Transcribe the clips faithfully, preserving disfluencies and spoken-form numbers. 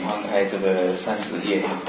翻开这个三十页啊。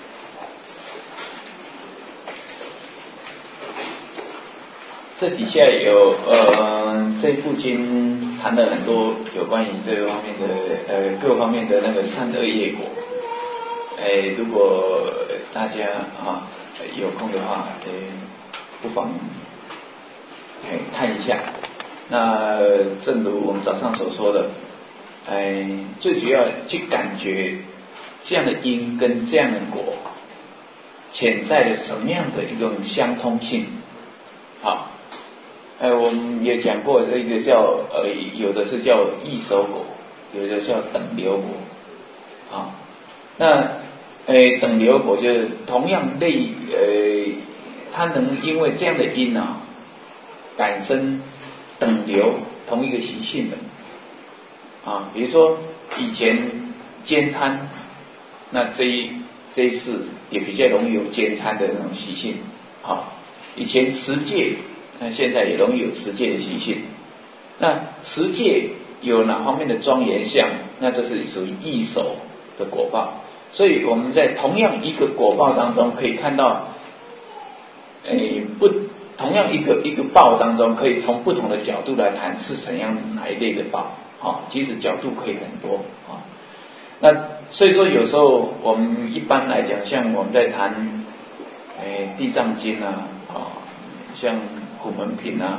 这底下有呃这部经谈了很多有关于这个方面的呃各方面的那个善恶业果。哎，如果大家啊有空的话，哎不妨哎看一下。那正如我们早上所说的，哎最主要去感觉这样的因跟这样的果潜在的什么样的一种相通性。好，呃我们也讲过，这个叫呃有的是叫异熟果，有的叫等流果。啊，那呃等流果就是同样类呃它能因为这样的因啊感生等流同一个习性的啊，比如说以前兼贪，那这一这一世也比较容易有兼贪的那种习性啊。以前持戒，那现在也容易有持戒的习性。那持戒有哪方面的庄严相？那这是属于异熟的果报。所以我们在同样一个果报当中可以看到，诶不。同样一个一个报当中，可以从不同的角度来谈是怎样哪一类的报，啊，其实角度可以很多啊。那所以说有时候我们一般来讲，像我们在谈，诶地藏经啊，啊，像普门品啊，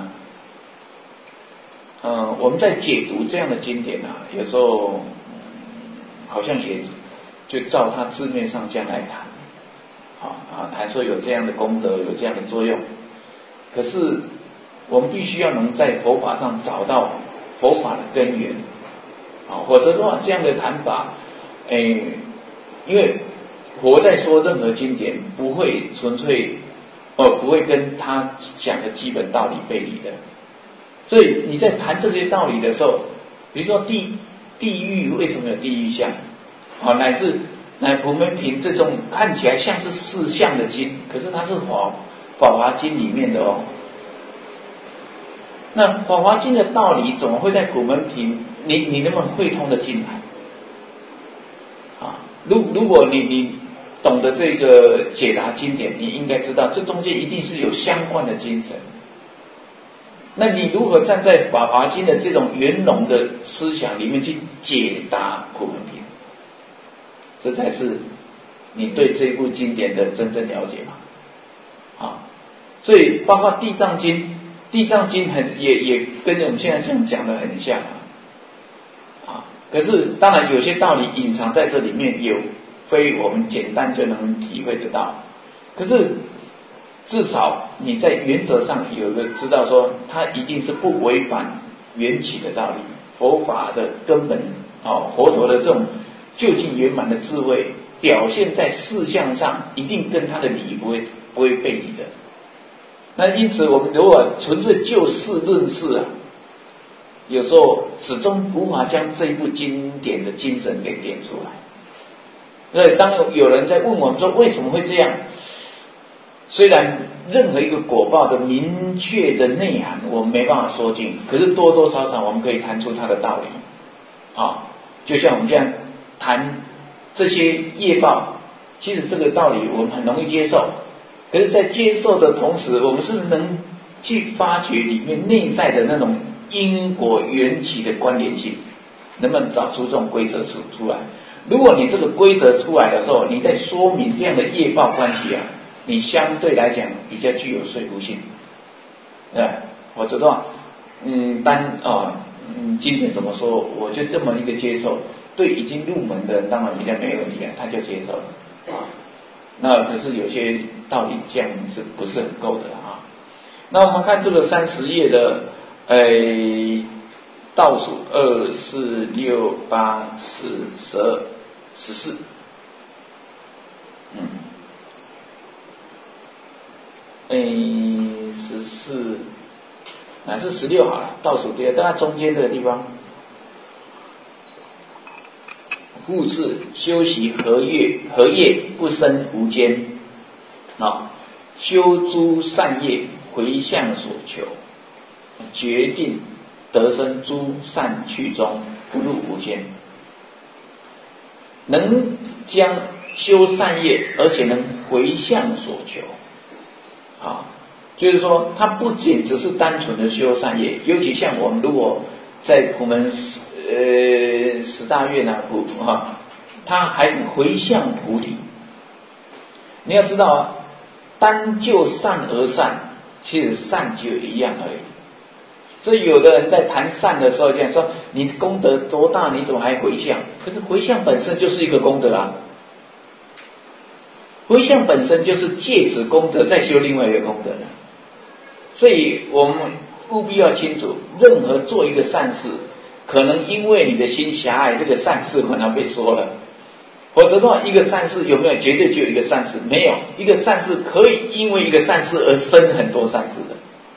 呃，我们在解读这样的经典啊，有时候、嗯、好像也就照它字面上这样来谈，啊啊，谈说有这样的功德，有这样的作用。可是我们必须要能在佛法上找到佛法的根源，啊，否则的话这样的谈法，诶，因为佛在说任何经典不会纯粹，哦，不会跟他讲的基本道理背离的。所以你在谈这些道理的时候，比如说地地狱为什么有地狱相，啊，乃至乃普门品这种看起来像是四相的经，可是它是法法华经里面的哦。那法华经的道理怎么会在普门品？你你能不能会通的进来？啊，如如果你你懂得这个解答经典，你应该知道这中间一定是有相关的精神。那你如何站在法华经的这种圆融的思想里面去解答普门品？这才是你对这部经典的真正了解嘛。啊，所以包括地藏经，地藏经很也也跟我们现在这样讲的很像啊，啊，可是当然有些道理隐藏在这里面，有非我们简单就能体会得到。可是至少你在原则上有个知道说，它一定是不违反缘起的道理，佛法的根本哦，佛陀的这种究竟圆满的智慧，表现在事项上，一定跟他的理不会不会背离的。那因此，我们如果纯粹就事论事啊，有时候始终无法将这一部经典的精神给点出来。所以，当有人在问我们说为什么会这样，虽然任何一个果报的明确的内涵我们没办法说尽，可是多多少少我们可以谈出它的道理。啊，就像我们这样谈这些业报，其实这个道理我们很容易接受。可是，在接受的同时，我们是不是能去发掘里面内在的那种因果缘起的关联性？能不能找出这种规则出出来？如果你这个规则出来的时候，你在说明这样的业报关系啊，你相对来讲比较具有说服性，对吧？否则的话，嗯，单啊，嗯，经典怎么说，我就这么一个接受，对已经入门的人当然比较没问题啊，他就接受了啊。那可是有些道理这样是不是很够的啊？那我们看这个三十页的，呃，倒数二四六八四十二十四，嗯，诶，十四，还是十六好了，倒数第二，大概中间这个地方。复次修习合业，合业不生无间，啊，修诸善业，回向所求，决定得生诸善趣中，不入无间。 能将修善业，而且能回向所求，啊，就是说，他不仅只是单纯的修善业，尤其像我们如果在普门呃十大愿啊普啊，他还是回向菩提。你要知道啊，单就善而善，其实善就一样而已。所以有的人在谈善的时候这样说，你功德多大，你怎么还回向？可是回向本身就是一个功德啊，回向本身就是借此功德再修另外一个功德的。所以我们务必要清楚，任何做一个善事，可能因为你的心狭隘，这个善事可能被说了。否则的话，一个善事有没有绝对就有一个善事？没有，一个善事可以因为一个善事而生很多善事的，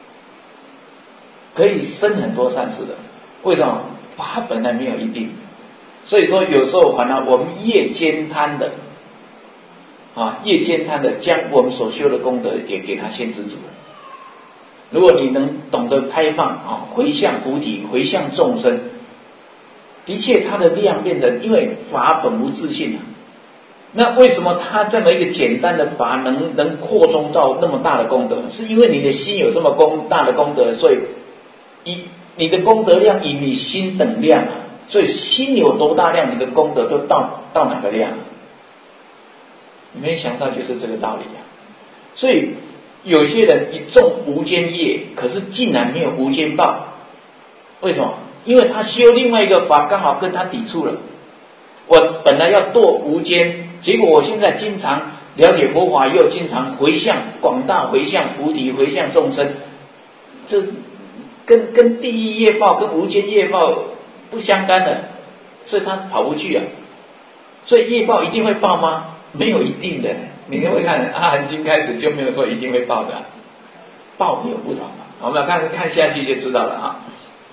可以生很多善事的。为什么？法本来没有一定，所以说有时候反而我们业兼贪的啊，业兼贪的将我们所修的功德也给它限制住了。如果你能懂得开放啊，回向菩提，回向众生，的确它的量变成，因为法本无自性啊。那为什么它这么一个简单的法能能扩充到那么大的功德？是因为你的心有这么功大的功德，所以以你的功德量以你心等量啊，所以心有多大量，你的功德都到到哪个量？没想到就是这个道理啊。所以有些人一种无间业，可是竟然没有无间报，为什么？因为他修另外一个法刚好跟他抵触了。我本来要堕无间，结果我现在经常了解佛法，又经常回向广大回向菩提，回向众生，这跟跟地狱业报跟无间业报不相干的，所以他跑不去啊。所以业报一定会报吗？没有一定的。你会看《阿含经》开始就没有说一定会报的，报有不同啊。我们看看下去就知道了啊。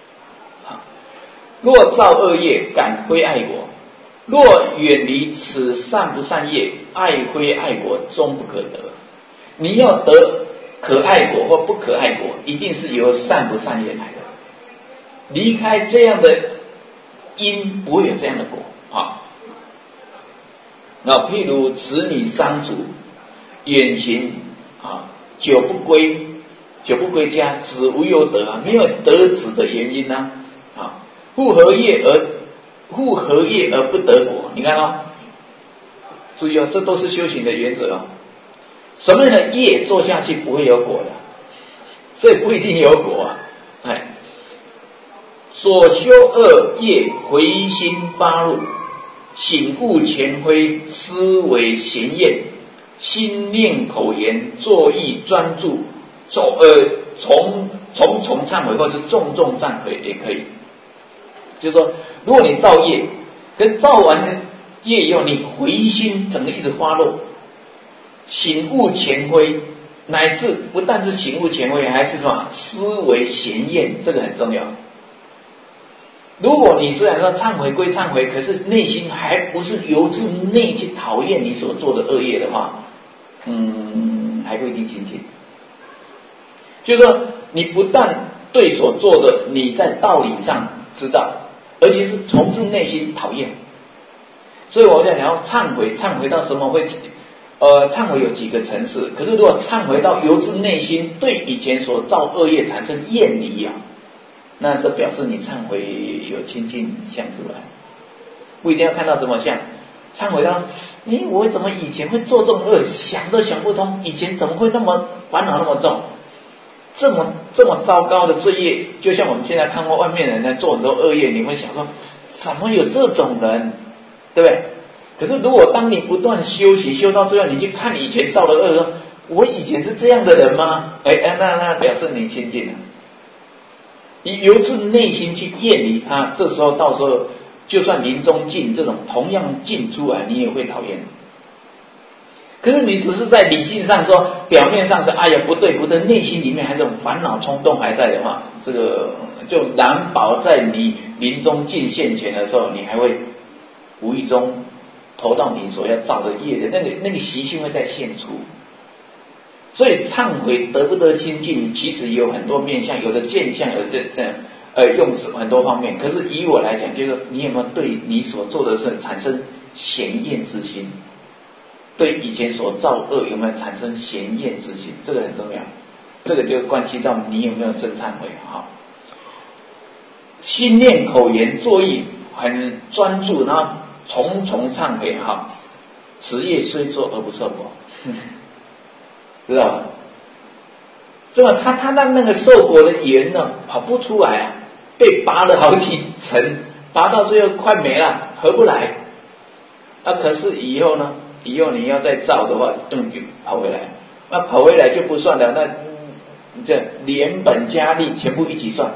若造恶业，感亏爱国；若远离此善不善业，爱亏爱国，终不可得。你要得可爱国或不可爱国，一定是由善不善业来的。离开这样的因，不会有这样的果啊。那譬如子女丧祖，远行啊，久不归，久不归家，子无有得啊，没有得子的原因呢啊。复何业而复何业而不得果？你看哦，注意哦，这都是修行的原则哦。什么样的业做下去不会有果的，所以不一定有果啊。哎，所修恶业回心发怒，醒悟前非，思维闲厌，心念口言作意专注，重呃重重重忏悔，或是重重忏悔也可以。就是说，如果你造业，可是造完的业以后，你回心整个一直发落，醒悟前非，乃至不但是醒悟前非，还是什么思维闲厌，这个很重要。如果你虽然说忏悔归忏悔，可是内心还不是由自内去讨厌你所做的恶业的话，嗯，还不一定清净。就是说，你不但对所做的你在道理上知道，而且是从自内心讨厌。所以我在讲忏悔，忏悔到什么会？呃，忏悔有几个层次，可是如果忏悔到由自内心对以前所造恶业产生厌离啊，那这表示你忏悔有清净相出来，不一定要看到什么相。忏悔到，诶，我怎么以前会做这种恶，想都想不通，以前怎么会那么烦恼那么重，这么这么糟糕的罪业，就像我们现在看过外面人在做很多恶业，你会想说，怎么有这种人，对不对？可是如果当你不断修行，修到最后，你去看你以前造的恶，说我以前是这样的人吗？哎，那那表示你清净了。你由自内心去厌离他，这时候到时候就算临终境这种同样境出来，你也会讨厌。可是你只是在理性上说，表面上是哎呀不对不对，内心里面还是这种烦恼冲动还在的话，这个就难保在你临终境现前的时候，你还会无意中投到你所要造的业的那个那个习性会再现出。所以忏悔得不得清净，其实有很多面向，有的见相，有的这这样呃用很多方面。可是以我来讲，就是你有没有对你所做的事产生嫌厌之心，对以前所造恶有没有产生嫌厌之心，这个很重要，这个就关系到你有没有真忏悔哈。心念口言作意很专注，然后重重忏悔哈，此业虽做而不受果，知道吧？这么他他让那个受果的缘呢跑不出来啊，被拔了好几层，拔到最后快没了，合不来。啊，可是以后呢？以后你要再造的话，动就跑回来，那跑回来就不算了，那这连本加利全部一起算。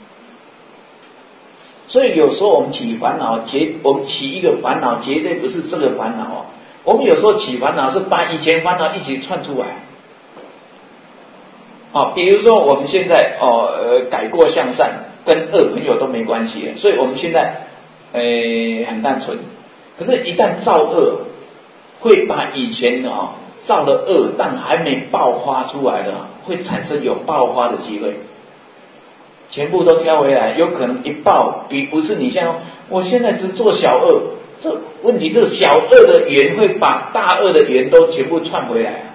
所以有时候我们起烦恼，绝我们起一个烦恼，绝对不是这个烦恼哦。我们有时候起烦恼是把以前烦恼一起串出来。哦，比如说我们现在哦呃改过向善，跟恶朋友都没关系了，所以我们现在呃很单纯。可是，一旦造恶，会把以前哦造的恶，但还没爆发出来的，会产生有爆发的机会，全部都挑回来，有可能一爆，比不是你像我现在只做小恶，这问题就是小恶的缘会把大恶的缘都全部串回来啊。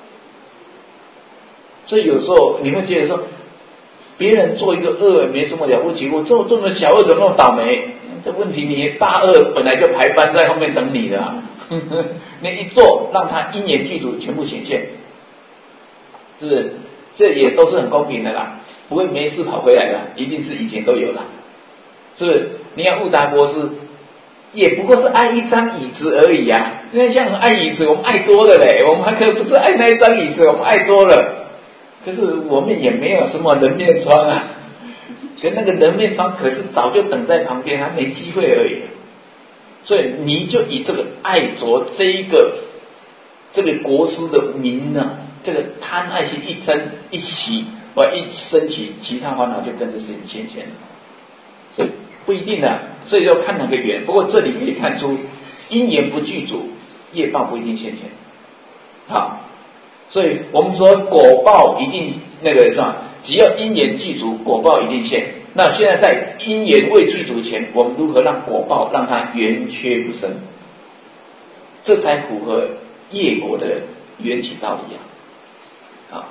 所以有时候你会觉得说，别人做一个恶没什么了不起，我做这么小恶怎么那么倒霉？这问题你大恶本来就排班在后面等你的、啊，呵呵你一做让他因缘具足全部显现，是不是？这也都是很公平的啦，不会没事跑回来的，一定是以前都有的，是不是？你看悟达国师也不过是爱一张椅子而已啊，因为像爱椅子我们爱多了嘞，我们还可不是爱那一张椅子，我们爱多了，可是我们也没有什么人面疮啊。跟那个人面疮可是早就等在旁边，还没机会而已。所以你就以这个爱着这一个这个国师的名呢，这个贪爱心一生一起，我一升起，其他烦恼就跟着是现前了。所以不一定的，所以要看哪个缘。不过这里可以看出，因缘不具足，业报不一定现前。好，所以我们说果报一定那个是吧？只要因缘具足，果报一定现。那现在在因缘未具足前，我们如何让果报让它圆缺不生？这才符合业果的缘起道理啊！啊，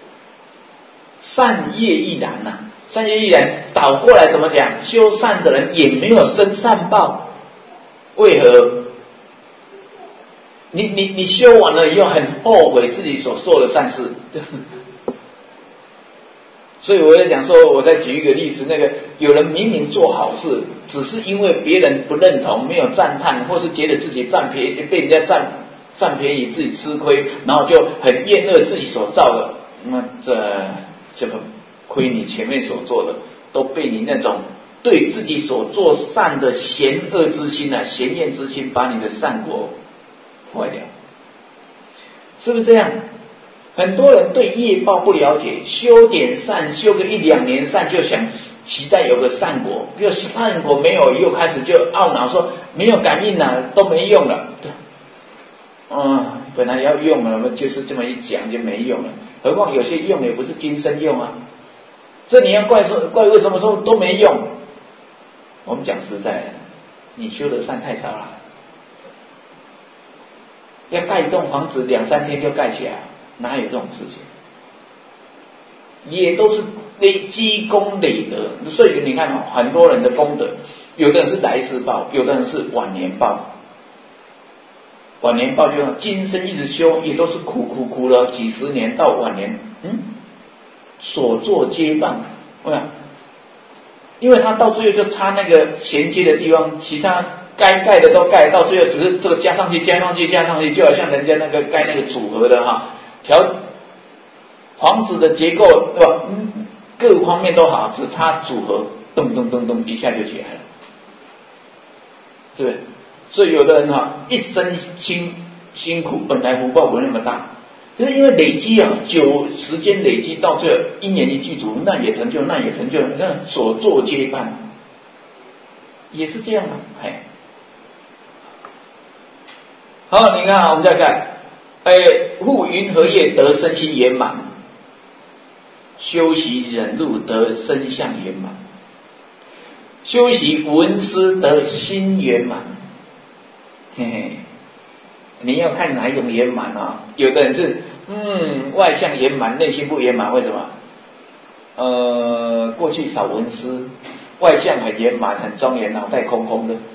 善业亦然呐、啊，善业亦然。倒过来怎么讲？修善的人也没有生善报，为何？你你你修完了以后很后悔自己所做的善事。所以我在讲说，我再举一个例子，那个有人明明做好事，只是因为别人不认同、没有赞叹，或是觉得自己占便宜，被人家占占便宜，自己吃亏，然后就很厌恶自己所造的，那这这个亏你前面所做的，都被你那种对自己所做善的嫌恶之心啊、嫌厌之心，把你的善果坏掉，是不是这样？很多人对业报不了解，修点善，修个一两年善，就想期待有个善果，就善果没有，又开始就懊恼说没有感应了，都没用了。嗯，本来要用了，就是这么一讲就没用了。何况有些用也不是今生用啊，这你要怪说怪为什么说都没用？我们讲实在的，你修的善太少了，要盖一栋房子两三天就盖起来。哪有这种事情？也都是累积功累德，所以你看哦，很多人的功德，有的人是来世报，有的人是晚年报。晚年报就今生一直修，也都是苦苦苦了几十年，到晚年，嗯，所作皆办。为啥？因为他到最后就差那个衔接的地方，其他该盖的都盖，到最后只是这个加上去、加上去、加上去，就好像人家那个盖那个组合的哈。调房子的结构对吧？嗯，各方面都好，只差组合，咚咚咚咚一下就起来了，对不对？所以有的人哈，一生辛辛苦，本来福报不那么大，就是因为累积啊，久时间累积到最后一年一具足，那也成就，那也成就，那所作皆办，也是这样啊，哎。好，你看我们再看。哎，护云何业得身心圆满，修习忍辱得身相圆满，修习闻思得心圆满， 嘿嘿，你要看哪一种圆满啊？有的人是嗯外向圆满，内心不圆满，为什么？呃，过去少文思，外向很圆满很庄严，脑袋空空的，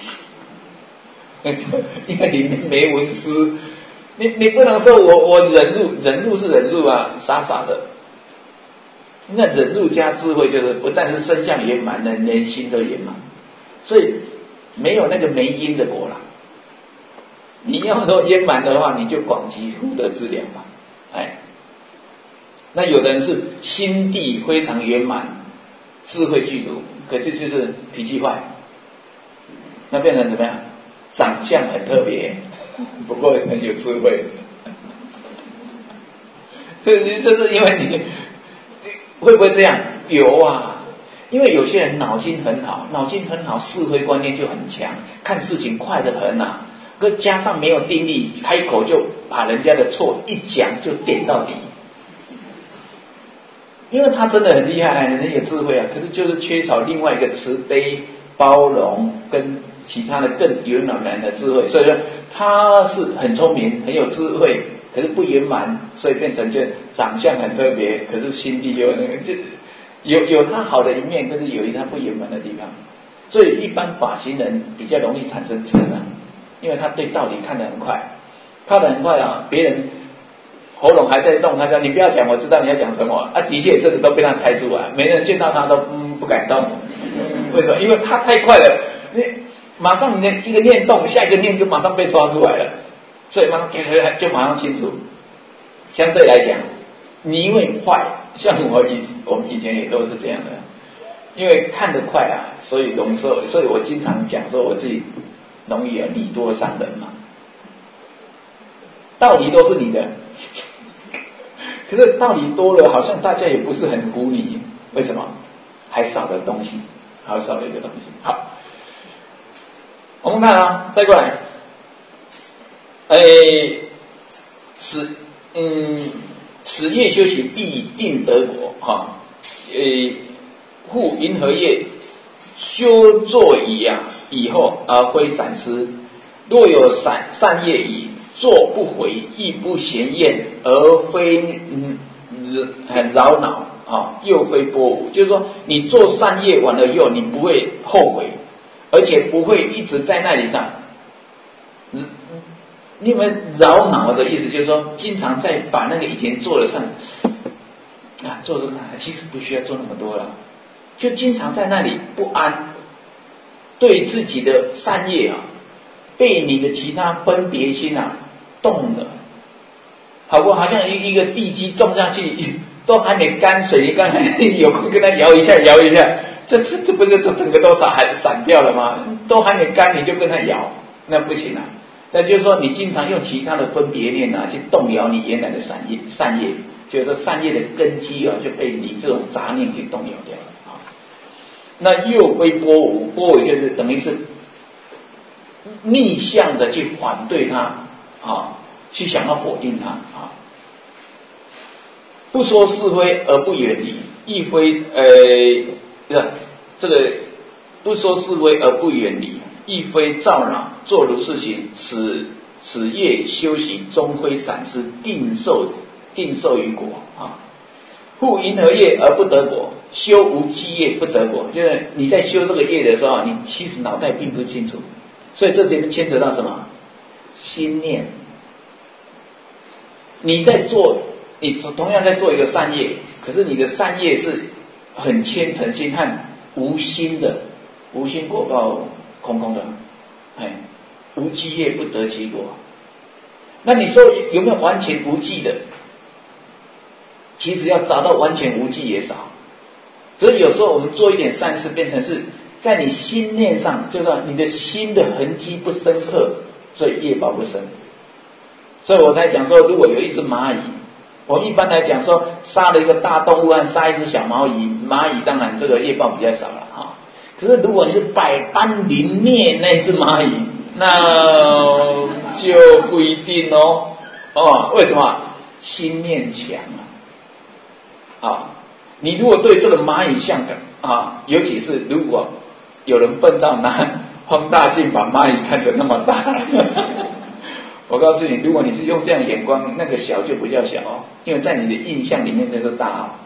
因为里面没文思。你你不能说我我忍辱，忍辱是忍辱啊，傻傻的。那忍辱加智慧，就是不但是身相圆满，人连心都圆满，所以没有那个没因的果啦。你要说圆满的话，你就广积福德资粮吧，哎。那有的人是心地非常圆满，智慧具足，可是就是脾气坏，那变成怎么样？长相很特别，不过很有智慧。这这是因为你会不会这样？有啊，因为有些人脑筋很好，脑筋很好，是非观念就很强，看事情快得很啊。可加上没有定力，开口就把人家的错一讲就点到底。因为他真的很厉害，很有智慧啊，可是就是缺少另外一个慈悲、包容跟其他的更圆满的智慧，所以说他是很聪明、很有智慧，可是不圆满，所以变成就长相很特别，可是心地又那个，就有有他好的一面，可是有一他不圆满的地方，所以一般法行人比较容易产生嗔啊，因为他对道理看得很快，看得很快啊，别人喉咙还在动，他说你不要讲，我知道你要讲什么啊。的确，这个都被他猜出来，没人见到他都嗯不敢动。为什么？因为他太快了，你马上你的一个念动，下一个念就马上被抓出来了，所以马上就马上清楚。相对来讲，你因为快，像我以我们以前也都是这样的，因为看得快啊，所以容易说，所以我经常讲说我自己容易啊理多伤人嘛，道理都是你的。可是道理多了，好像大家也不是很服你，为什么？还少了东西，还少了一个东西。好，我们看啊，再过来，哎，使嗯，使业修习必定得果哈。呃，复银河业修作矣啊，以后而非散失。若有散善业矣，做不悔，亦不嫌厌，而非嗯很扰恼啊，又非波舞。就是说，你做善业完了以后，你不会后悔，而且不会一直在那里上。嗯，你们扰恼的意思就是说，经常在把那个以前做的上啊做的那，其实不需要做那么多了，就经常在那里不安，对自己的善业啊，被你的其他分别心啊动了，好不好像一一个地基种下去，都还没干，水泥刚才有空跟它摇一下摇一下，这这这不是这整个都散散掉了吗？都还没干你就跟它摇，那不行啊。那就是说你经常用其他的分别念啊去动摇你原来的善业，善业就是说善业的根基啊就被你这种杂念给动摇掉了啊。那又非波舞，波舞就是等于是逆向的去反对它啊，去想要否定它啊。不说是非而不远离，亦非呃，这个不说是非而不远离，亦非躁扰，作如是行，此此业修习终非散失，定受定受于果啊。复银河业而不得果，修无记业不得果，就是你在修这个业的时候，你其实脑袋并不清楚，所以这里面牵扯到什么？心念。你在做，你同样在做一个善业，可是你的善业是很虔诚心和无心的，无心果报空空的，哎，无记业不得其果。那你说有没有完全无记的？其实要找到完全无记也少，所以有时候我们做一点善事，变成是在你心念上，就是说你的心的痕迹不深刻，所以业报不深。所以我才讲说，如果有一只蚂蚁，我们一般来讲说，杀了一个大动物和杀一只小蚂蚁，蚂蚁当然这个业报比较少了哈。可是如果你是百般凌虐那只蚂蚁，那就不一定哦。哦，为什么？心念强啊！啊，你如果对这个蚂蚁像啊，尤其是如果有人笨到拿放大镜把蚂蚁看成那么大。我告诉你，如果你是用这样眼光，那个小就不叫小哦，因为在你的印象里面那是大哦。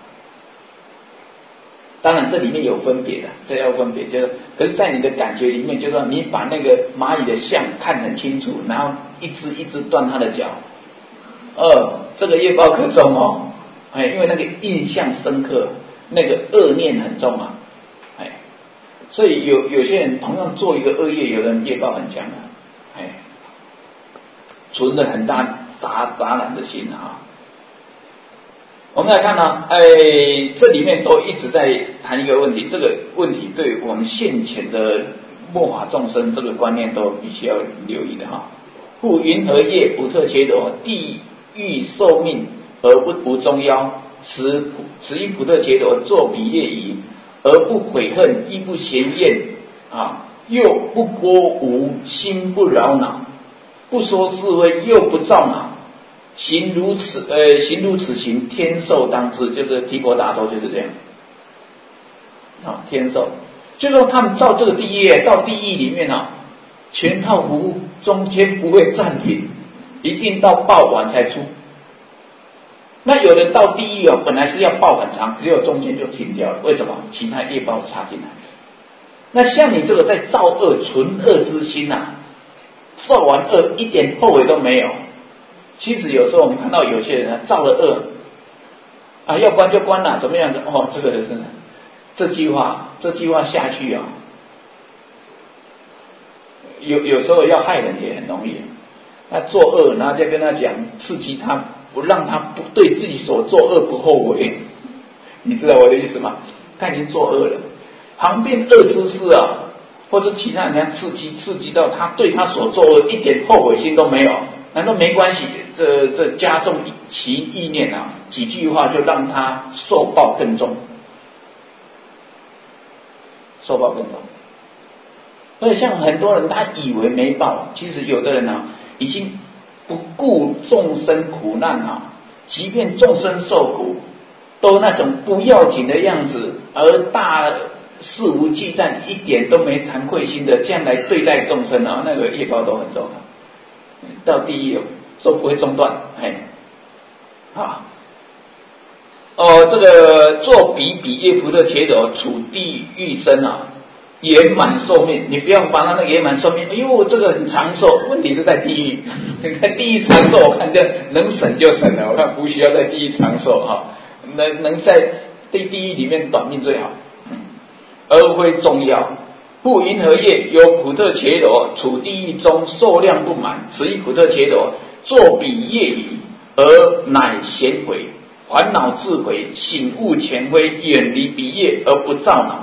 当然这里面有分别的，这要分别，就是可是在你的感觉里面，就是说你把那个蚂蚁的像看很清楚，然后一只一只断它的脚，呃，这个业报可重哦，哎，因为那个印象深刻，那个恶念很重啊，哎，所以有有些人同样做一个恶业，有人业报很强啊，哎，存了很大杂杂染的心啊。我们来看呢，哎，这里面都一直在谈一个问题，这个问题对我们现前的末法众生这个观念都必须要留意的哈。故云何业不特切夺，地狱受命而不无中夭，此此一不特切夺，作彼业矣，而不悔恨，亦不嫌厌啊，又不波无，心不扰恼，不说是非，又不躁恼。行如此，呃，行如此行，天寿当知，就是提婆达多就是这样，啊，天寿，就说他们造这个地狱，到地狱里面啊，全套服务，中间不会暂停，一定到报完才出。那有人到地狱啊，本来是要报很长，只有中间就停掉了，为什么？其他业报插进来。那像你这个在造恶纯恶之心啊，造完恶一点后悔都没有。其实有时候我们看到有些人啊，造了恶啊，要关就关了，怎么样的？哦，这个是这句话，这句话下去啊，有有时候要害人也很容易。他作恶，然后再跟他讲，刺激他，不让他不对自己所作恶不后悔。你知道我的意思吗？他已经作恶了，旁边恶之事啊，或者其他人家刺激，刺激到他对他所作恶一点后悔心都没有。难道没关系？这这加重其意念啊，几句话就让他受报更重，受报更重。所以像很多人他以为没报，其实有的人啊，已经不顾众生苦难啊，即便众生受苦，都那种不要紧的样子，而大肆无忌惮，一点都没惭愧心的这样来对待众生啊，那个业报都很重啊。到地狱都不会中断，哎，啊，哦，这个做比比业福的切斗，处地狱生啊，圆满寿命。你不要把他那个圆满寿命，哎呦，这个很长寿。问题是在地狱，你看地狱长寿，我看这能省就省了，我看不需要在地狱长寿哈，能能在地地狱里面短命最好，嗯，而非重要。故云何业有普特切罗，处地狱中寿量不满，此一普特切罗，作彼业矣，而乃贤悔，烦恼自悔，醒悟前非，远离彼业而不躁恼。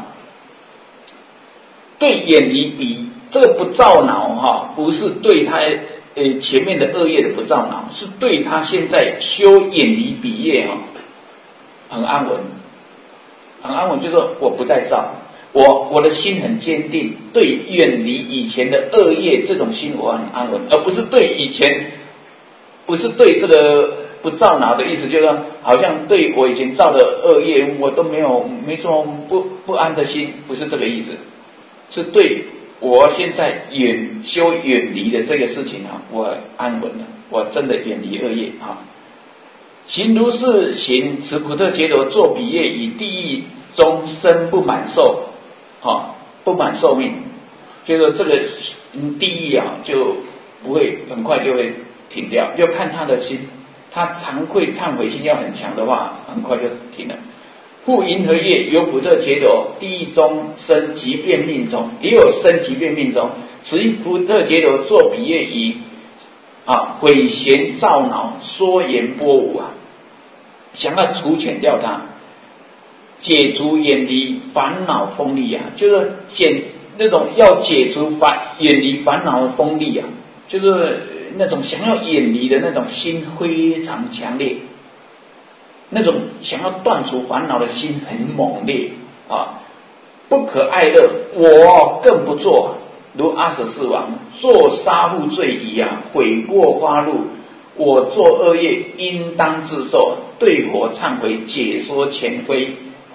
对远离彼这个不躁恼哈，不是对他呃前面的恶业的不躁恼，是对他现在修远离彼业哈，很安稳，很安稳，就是说我不再造。我我的心很坚定，对远离以前的恶业这种心我很安稳，而不是对以前，不是对这个不躁恼的意思，就是说好像对我以前造的恶业我都没有没什么不不安的心，不是这个意思，是对我现在远修远离的这个事情啊，我安稳了，我真的远离恶业啊。行如是行，此普特切罗，作彼业以地狱中生不满寿。啊，不满寿命，就是这个地狱啊，就不会很快就会停掉，要看他的心，他惭愧忏悔心要很强的话，很快就停了。故云何业有普特切罗，地狱中生即便命中，也有生即便命中，此一普特切罗作彼业矣，啊，毁嫌躁恼，说言波无啊，想要除遣掉他。解除远离烦恼锋利啊，就是解那种要解除烦远离烦恼的锋利啊，就是那种想要远离的那种心非常强烈，那种想要断除烦恼的心很猛烈啊，不可爱乐，我更不做，如阿舍世王做杀父罪矣啊，悔过发怒，我做恶业应当自受，对佛忏悔，解说前非。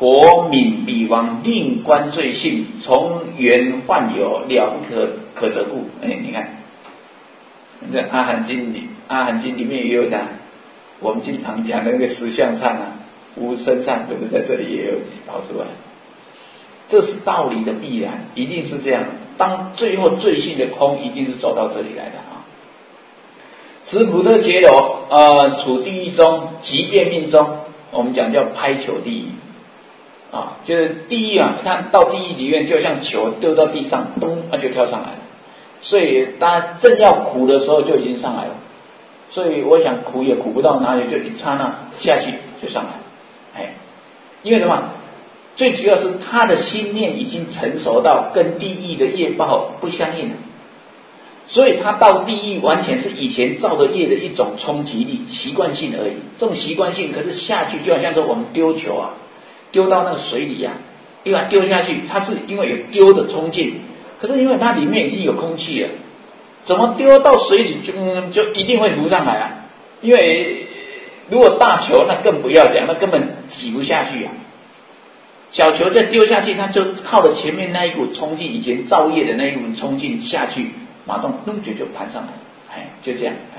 国敏彼王，令观罪性，从缘幻有，了不可可得故。哎，你看，这《阿含经》里，《阿含经》里面也有讲，我们经常讲的那个实相上啊，无生上，不是在这里也有跑出来。这是道理的必然，一定是这样。当最后罪性的空，一定是走到这里来的啊。持普特伽罗，呃，处地狱中，即便命中，我们讲叫拍球地狱啊，就是地狱啊，他到地狱里面就像球丢到地上，咚，他就跳上来了。所以当正要苦的时候就已经上来了。所以我想苦也苦不到哪里，就一刹那下去就上来，哎，因为什么？最主要是他的心念已经成熟到跟地狱的业报不相应了，所以他到地狱完全是以前造的业的一种冲击力，习惯性而已。这种习惯性可是下去就好像说我们丢球啊，丢到那个水里啊，一把丢下去，它是因为有丢的冲劲，可是因为它里面已经有空气了，怎么丢到水里就就一定会浮上来啊？因为如果大球那更不要讲，那根本挤不下去啊。小球再丢下去，它就靠着前面那一股冲劲，以前造业的那一股冲劲下去，马上咚就就弹上来，哎，就这样，哎，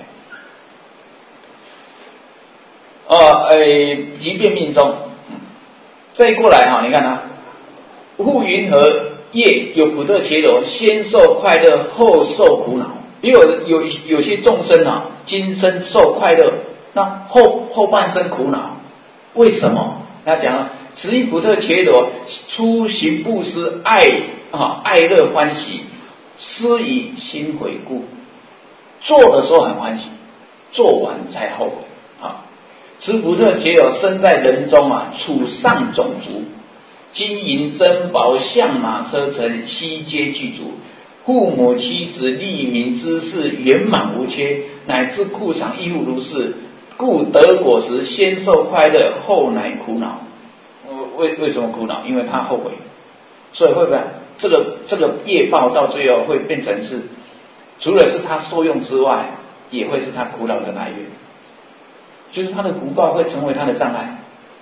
呃，哎，即便命中，嗯，再过来哈，你看啊，护云何业有普特伽罗，先受快乐，后受苦恼。也有有有些众生啊，今生受快乐，那后后半生苦恼，为什么？他讲了。持一普特伽罗，初行布施，爱啊爱乐欢喜，施以心悔故。做的时候很欢喜，做完才后悔啊。持普特伽罗生在人中啊，处上种族，金银珍宝、象马车乘，悉皆具足。父母妻子、利民之事圆满无缺，乃至库藏亦复如是。故得果实，先受快乐，后乃苦恼。为为什么苦恼？因为他后悔，所以会不会这个这个业报到最后会变成是，除了是他受用之外，也会是他苦恼的来源，就是他的福报会成为他的障碍，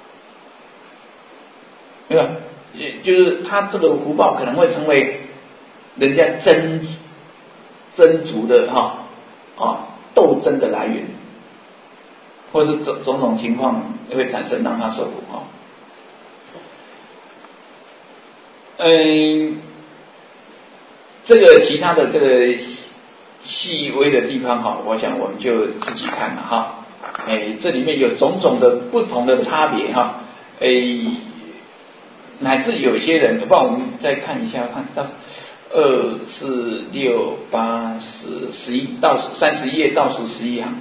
对吧？也就是他这个福报可能会成为人家争争逐的哈啊斗争的来源，或是种种种情况会产生让他受苦哈。嗯，这个其他的这个细微的地方哈，我想我们就自己看了哈。哎，这里面有种种的不同的差别哈。哎，乃至有些人，不然我们再看一下，看到二四六八十十一倒数三十页倒数十一行。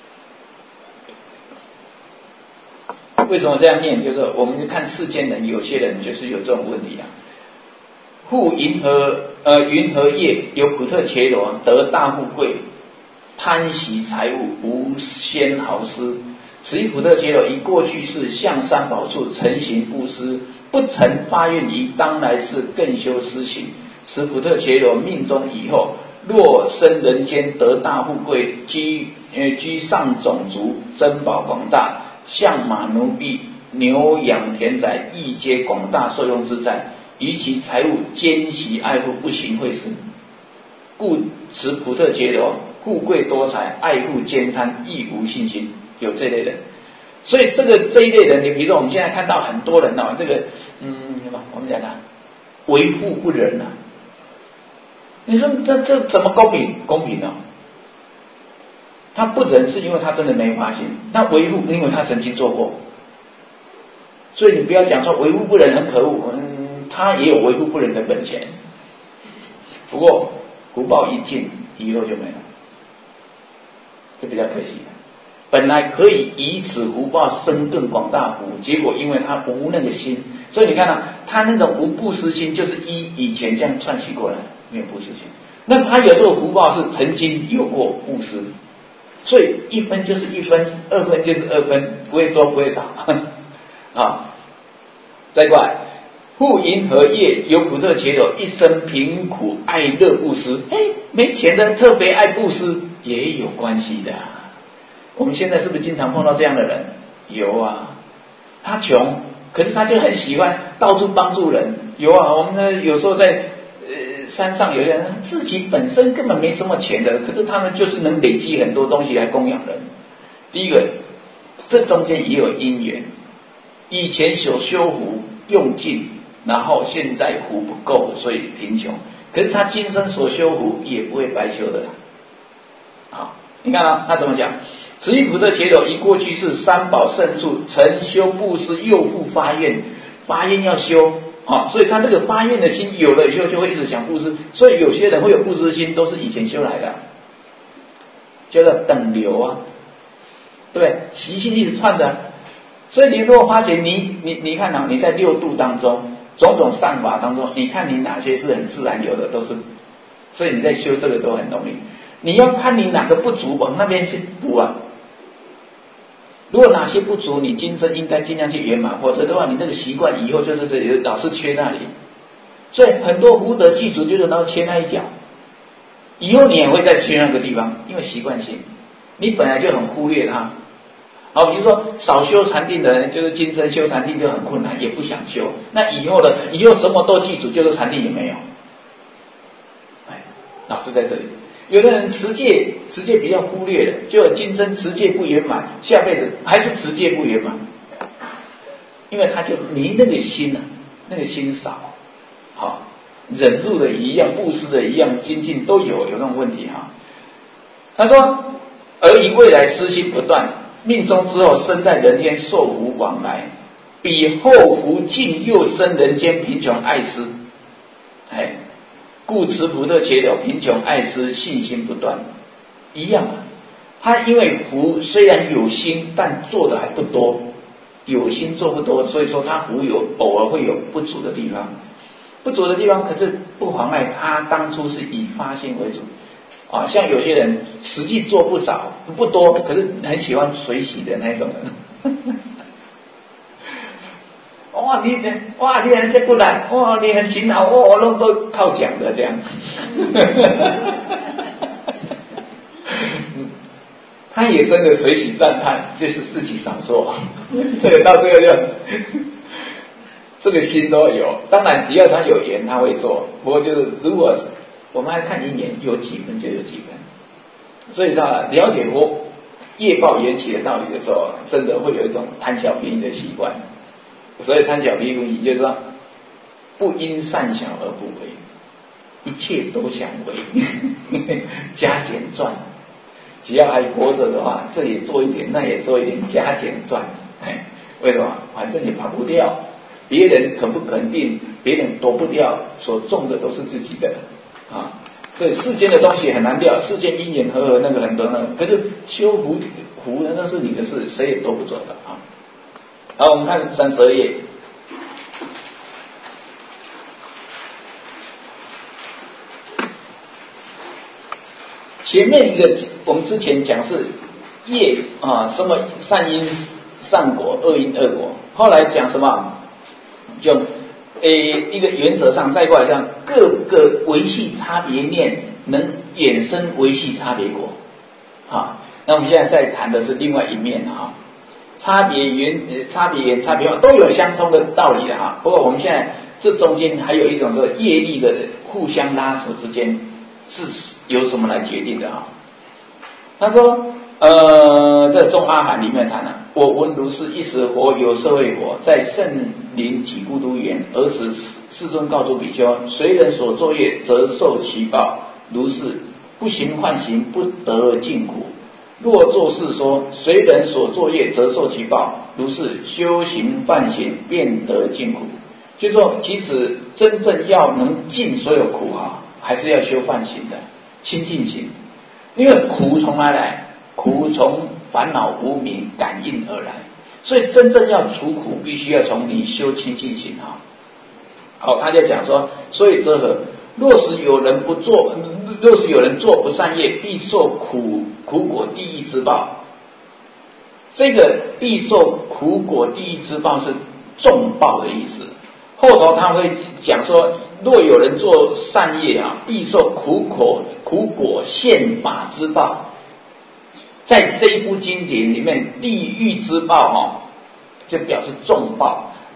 为什么这样念？就是我们看世间人，有些人就是有这种问题啊。护云何呃云何业有普特伽罗，得大富贵，贪喜财物，无先毫施。此一普特伽罗，以过去世向三宝处承行布施，不曾发愿于当来世更修施行。此普特伽罗命中以后，若生人间得大富贵，居呃居上种族，珍宝广大，象马奴婢，牛羊田宅，亦皆广大受用之在。于其财物坚习爱护，不行会施，故持普特伽罗，富贵多财，爱护兼贪，亦无信心。有这类人，所以这个这一类人，你比如说我们现在看到很多人哦，这个嗯，什么我们讲的为富不仁啊，你说这这怎么公平？公平哦，他不仁是因为他真的没发心，那为富因为他曾经做过，所以你不要讲说为富不仁很可恶，嗯。他也有为富不仁的本钱，不过福报一尽，以后就没了，这比较可惜。本来可以以此福报生更广大福，结果因为他无那个心，所以你看啊，他那种无布施心，就是依以前这样串起过来，没有布施心。那他有这个福报是曾经有过布施，所以一分就是一分，二分就是二分，不会多不会少啊。再过来。护云何业有普特伽罗，一生贫苦爱乐布施。嘿，没钱的特别爱布施也有关系的、啊。我们现在是不是经常碰到这样的人？有啊，他穷可是他就很喜欢到处帮助人。有啊，我们呢有时候在呃山上有人自己本身根本没什么钱的，可是他们就是能累积很多东西来供养人。第一个，这中间也有因缘，以前所修福用尽，然后现在福不够，所以贫穷。可是他今生所修福也不会白修的啦。好，你看啊，他怎么讲？此一福德且斗，以过去世三宝胜处，曾修布施，又复发愿，发愿要修啊，所以他这个发愿的心有了以后，就会一直想布施。所以有些人会有布施心，都是以前修来的，叫做等流啊，对不对？习性一直串着。所以你如果发觉你你你看啊，你在六度当中，种种善法当中，你看你哪些是很自然有的，都是，所以你在修这个都很容易。你要看你哪个不足，往那边去补啊。如果哪些不足，你今生应该尽量去圆满，否则的话，你那个习惯以后就是这里老是缺那里。所以很多福德具足就是老缺那一角，以后你也会再缺那个地方，因为习惯性，你本来就很忽略它。好，比如说少修禅定的人，就是今生修禅定就很困难，也不想修。那以后呢？以后什么都记住，就是禅定也没有。哎，老师在这里。有的人持戒，持戒比较忽略的，就今生持戒不圆满，下辈子还是持戒不圆满，因为他就没那个心啊，那个心少。好，忍辱的一样，布施的一样，精进都有有那种问题哈。他说，而以未来私心不断，命中之后生在人天受福往来，彼后福尽又生人间贫穷爱施，哎。故持福德且斗，贫穷爱施，信心不断，一样啊。他因为福虽然有心，但做的还不多，有心做不多，所以说他福有偶尔会有不足的地方，不足的地方，可是不妨碍他当初是以发心为主啊。像有些人实际做不少不多，可是很喜欢随喜的那种人。哇，你哇，你很这不难，哇，你很勤劳，哇，我都都靠讲的这样。他也真的随喜赞叹，就是自己少做，这个到这个就这个心都有。当然，只要他有缘，他会做。不过就是，如果我们还看因缘，有几分就有几分。所以说，了解我业报缘起的道理的时候，真的会有一种贪小便宜的习惯。所以贪小便宜，也就是说，不因善小而不为，一切都想为，加减赚。只要还活着的话，这也做一点，那也做一点，加减赚。哎，为什么？反正你跑不掉，别人肯不肯定，别人躲不掉，所种的都是自己的啊。所以世间的东西很难掉，世间因缘和合那个很多呢，可是修福福呢，那是你的事，谁也夺不走的啊。好，我们看三十二页。前面一个我们之前讲是业啊，什么善因善果，恶因恶果。后来讲什么？就诶一个原则上再过来讲，各个维系差别念能衍生维系差别果。啊，那我们现在在谈的是另外一面啊。差别缘、差别缘、差别化都有相通的道理的哈。不过我们现在这中间还有一种说业力的互相拉扯之间是由什么来决定的哈？他说，呃，在中阿含里面谈了、啊，我闻如是一时活有社会活，在圣灵己孤独园，而使世尊告诸比丘：随人所作业，则受其报。如是不行幻行，不得尽苦。若作是说，随人所作业，则受其报。如是修行犯行，便得尽苦。就说，即使真正要能尽所有苦啊，还是要修犯行的清净行。因为苦从哪来？苦从烦恼无明感应而来。所以真正要除苦，必须要从你修清净行啊。好，他就讲说，所以这个若是有人不做。若是有人做不善业，必受苦苦果地狱之报。这个必受苦果地狱之报是重报的意思。后头他会讲说，若有人做善业啊，必受苦果苦果现法之报。在这一部经典里面，地狱之报哈、啊，就表示重报。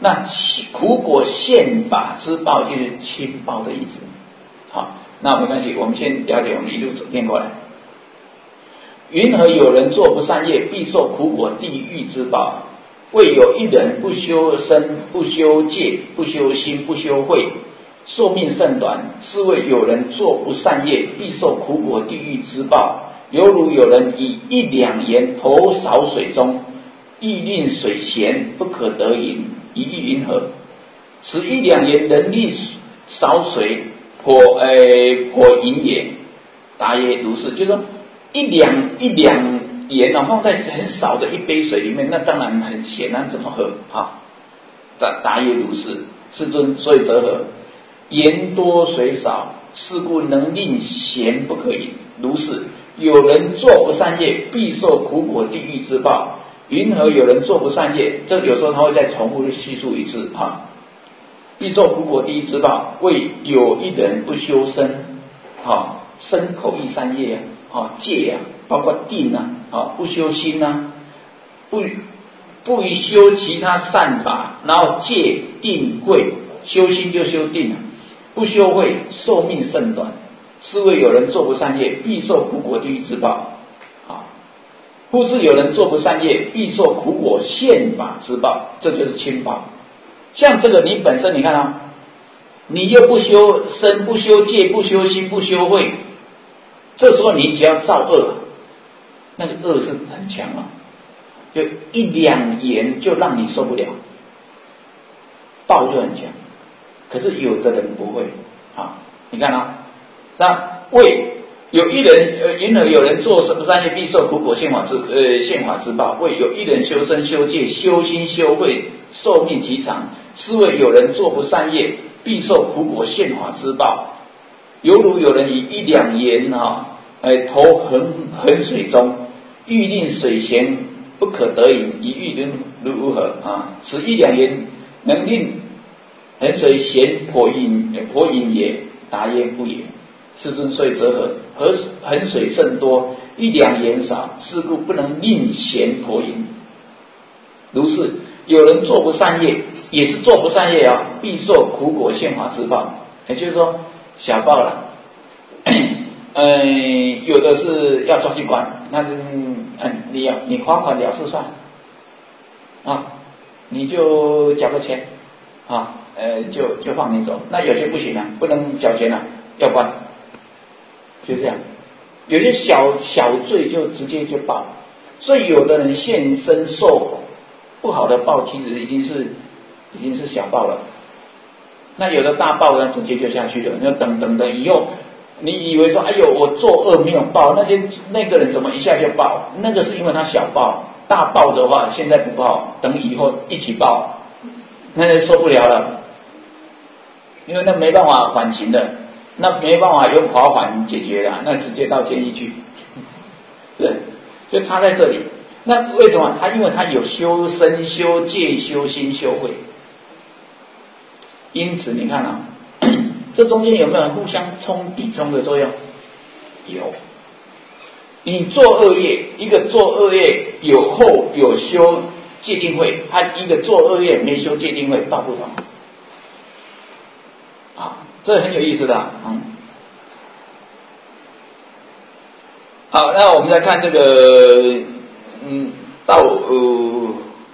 那苦果宪法之报就是亲报的意思。好，那没关系，我们先了解，我们一路走念过来。云何有人做不善业，必受苦果地狱之报？未有一人不修身，不修戒，不修心，不修慧，寿命甚短，是谓有人做不善业，必受苦果地狱之报。犹如有人以一两盐投少水中，欲令水咸，不可得饮，一意云何？此一两盐能力少水，颇呃颇饮也。答曰：如是。就是说一两一两盐啊，放在很少的一杯水里面，那当然很咸，那怎么喝啊？答答曰：如是。世尊，所以则何？盐多水少，是故能令咸不可饮。如是。有人做不善业，必受苦果地狱之报。云何有人做不善业？这有时候他会再重复的叙述一次哈。必受苦果地狱之报，为有一人不修身，哈，身口意三业啊，哈，戒啊，包括定啊，啊，不修心啊，不不于修其他善法，然后戒定慧，修心就修定了，不修慧，寿命甚短。是谓有人做不善业，必受苦果地狱之报。啊，或是有人做不善业，必受苦果宪法之报，这就是轻报。像这个你本身你看啊，你又不修身，不修戒，不修心，不修慧，这时候你只要造恶，那个恶是很强啊，就一两言就让你受不了，报就很强。可是有的人不会啊，你看啊。那为有一人呃，因而有人做不善业，必受苦果宪法之呃宪法之报。为有一人修身修戒修心修慧，寿命极长。是谓有人做不善业，必受苦果宪法之报。犹如有人以一两盐哈，呃投恒恒水中，欲令水咸，不可得饮，一欲如如何啊？此一两盐能令恒水咸颇饮颇饮也。答曰：不也。世尊，所以则何？河恒水甚多，一两盐少，是故不能令咸颇饮。如是，有人做不善业，也是做不善业啊，必受苦果宪法之报。也就是说，小报了。呃，有的是要抓去关，那嗯，你要你还款了事算啊，你就缴个钱啊，呃，就就放你走。那有些不行啊，不能缴钱啊，要关。就这样，有些小小罪就直接就报，所以有的人现身受不好的报，其实已经是已经是小报了。那有的大报呢，直接就下去了。那等等等以后，你以为说，哎呦，我作恶没有报，那些那个人怎么一下就报？那个是因为他小报，大报的话现在不报，等以后一起报，那就受不了了，因为那没办法缓刑的。那没办法用罚款解决了，那直接到监狱去，对，就差在这里。那为什么？他因为他有修身、修戒、修心、修慧，因此你看啊，这中间有没有互相冲抵冲的作用？有。你做恶业，一个做恶业有后有修戒定慧，和一个做恶业没修戒定慧，道不同。啊，这很有意思的、啊，嗯。好，那我们再看这个，嗯，倒呃，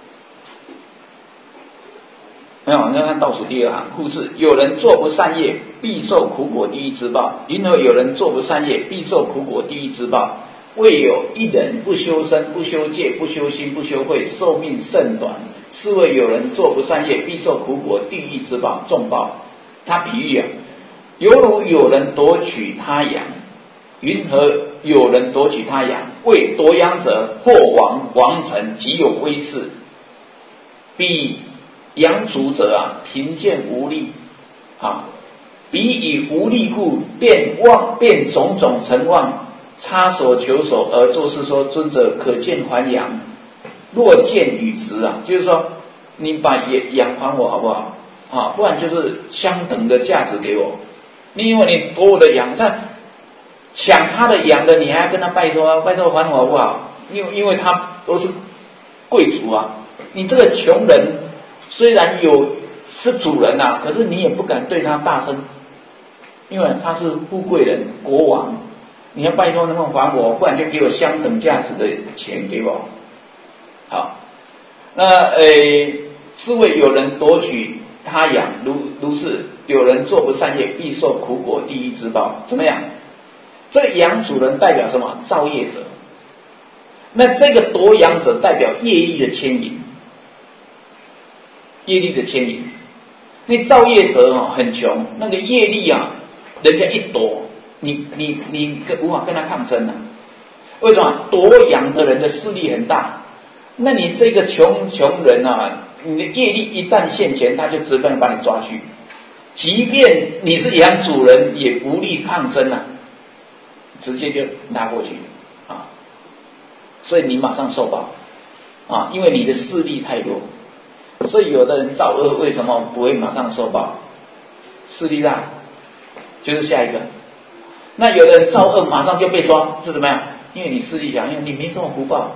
没有，我们再看倒数第二行，故事有人做不善业，必受苦果地狱之报。因何有人做不善业，必受苦果地狱之报？未有一人不修身，不修戒，不修心，不修慧，寿命甚短。是谓有人做不善业，必受苦果地狱之报，重报。他比喻啊，犹如有人夺取他羊，云何有人夺取他羊？为夺羊者，或王王臣，极有威势。彼羊主者啊，贫贱无力啊，彼以无力故，便妄便种种成妄，插手求手而作是说：尊者可见还羊，若见与值啊，就是说你把羊还我好不好？啊，不然就是相等的价值给我。你因为你夺我的羊，但抢他的羊的，你还要跟他拜托啊，拜托还我好不好？因为因为他都是贵族啊，你这个穷人虽然有是主人呐、啊，可是你也不敢对他大声，因为他是富贵人国王，你要拜托能不能还我，不然就给我相等价值的钱给我。好，那呃，是为有人夺取他养，如如是有人做不善业，必受苦果地狱之报。怎么样？这个养主人代表什么？造业者。那这个夺养者代表业力的牵引，业力的牵引。那造业者哦很穷，那个业力啊，人家一夺，你你你无法跟他抗争啊。为什么？夺养的人的势力很大，那你这个穷穷人啊，你的业力一旦现前，他就直奔把你抓去，即便你是养主人，也无力抗争啊，直接就拉过去啊，所以你马上受报啊，因为你的势力太弱。所以有的人造恶为什么不会马上受报？势力大，就是下一个。那有的人造恶马上就被抓，是怎么样？因为你势力小，因为你没什么福报。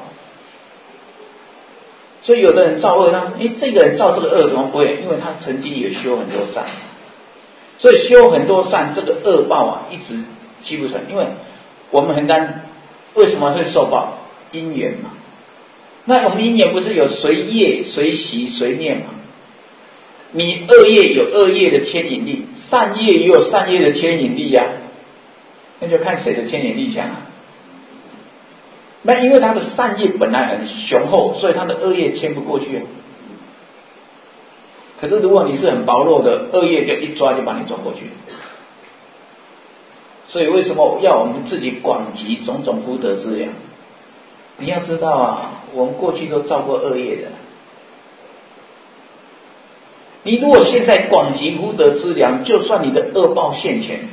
所以有的人造恶呢，诶，这个人造这个恶怎么不会？因为他曾经也修很多善，所以修很多善，这个恶报啊一直积不成。因为我们很难，为什么会受报？因缘嘛。那我们因缘不是有随业随习随念嘛？你恶业有恶业的牵引力，善业也有善业的牵引力呀、啊，那就看谁的牵引力强啊。那因为他的善业本来很雄厚，所以他的恶业牵不过去、啊。可是如果你是很薄弱的，恶业就一抓就把你抓过去。所以为什么要我们自己广集种种福德资粮？你要知道啊，我们过去都造过恶业的。你如果现在广集福德资粮，就算你的恶报现前，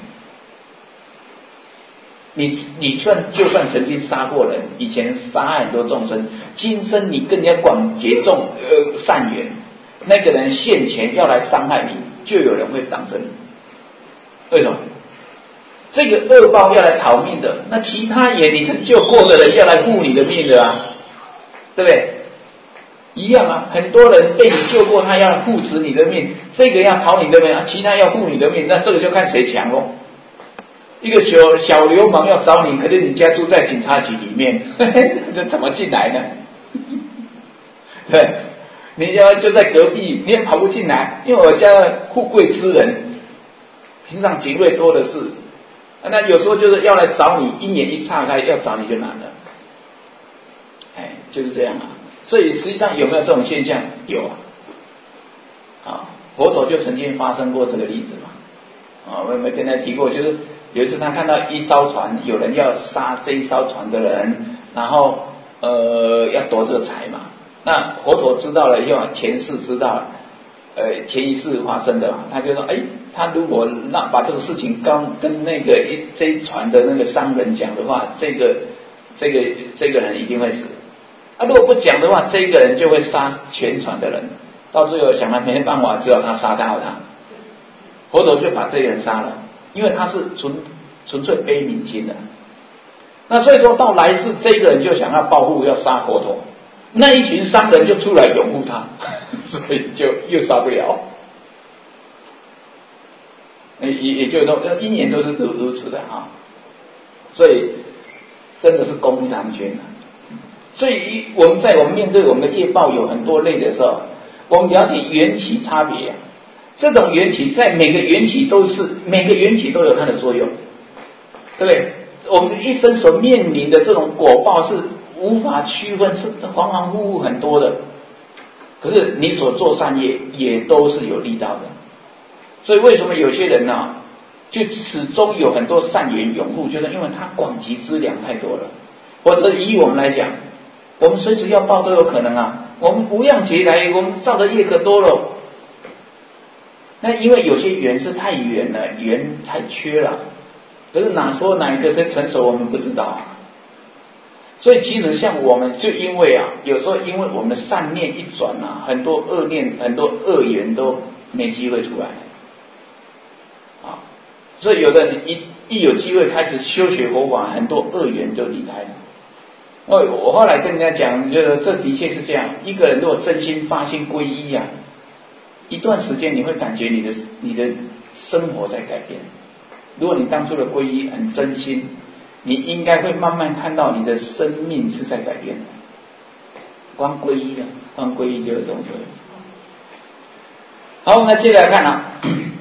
你你算就算曾经杀过人，以前杀很多众生，今生你更加广结众呃善缘，那个人现前要来伤害你，就有人会挡着你。为什么？这个恶报要来讨命的，那其他也你曾救过的人要来护你的命的啊，对不对？一样啊，很多人被你救过，他要护持你的命，这个要讨你的命，其他要护你的命，那这个就看谁强咯。一个小小流氓要找你，可是你家住在警察局里面，这怎么进来呢？对，你家就在隔壁，你也跑不进来，因为我家富贵之人，平常警卫多的是。那有时候就是要来找你，一眼一岔开要找你就难了，哎，就是这样啊。所以实际上有没有这种现象？有啊。啊，佛陀就曾经发生过这个例子嘛。啊，我有没有跟他提过？就是有一次他看到一艘船，有人要杀这一艘船的人，然后呃要夺这个财嘛。那佛陀知道了以后，前世知道了。呃，前一世发生的嘛，他就说，哎，他如果让把这个事情刚跟那个一这一船的那个商人讲的话，这个这个这个人一定会死。啊，如果不讲的话，这个人就会杀全船的人，到最后想来没办法，只有他杀掉他。佛陀就把这个人杀了，因为他是纯纯粹悲悯心的。那所以说到来世，这个人就想要报复，要杀佛陀。那一群商人就出来拥护他，所以就又杀不了。也也就是说，因缘都是如如此的啊。所以真的是功不唐捐啊。所以我们在我们面对我们的业报有很多类的时候，我们了解缘起差别啊。这种缘起在每个缘起都是每个缘起都有它的作用，对不对？我们一生所面临的这种果报是无法区分，是恍恍惚惚很多的。可是你所做善业也都是有力道的，所以为什么有些人呢、啊，就始终有很多善缘拥护，就是因为他广集资粮太多了。或者以我们来讲，我们随时要报都有可能啊。我们无量劫来，我们造的业可多了。那因为有些缘是太远了，缘太缺了。可是哪说哪一个才成熟，我们不知道啊。所以其实像我们，就因为啊，有时候因为我们的善念一转啊，很多恶念、很多恶缘都没机会出来啊。所以有的人一一有机会开始修学佛法，很多恶缘就离开了。我我后来跟人家讲，觉得这的确是这样。一个人如果真心发心皈依啊， 一段时间你会感觉你的你的生活在改变。如果你当初的皈依很真心，你应该会慢慢看到你的生命是在改变的。光皈依了，光皈依就有这种作用。好，那接下来看啊，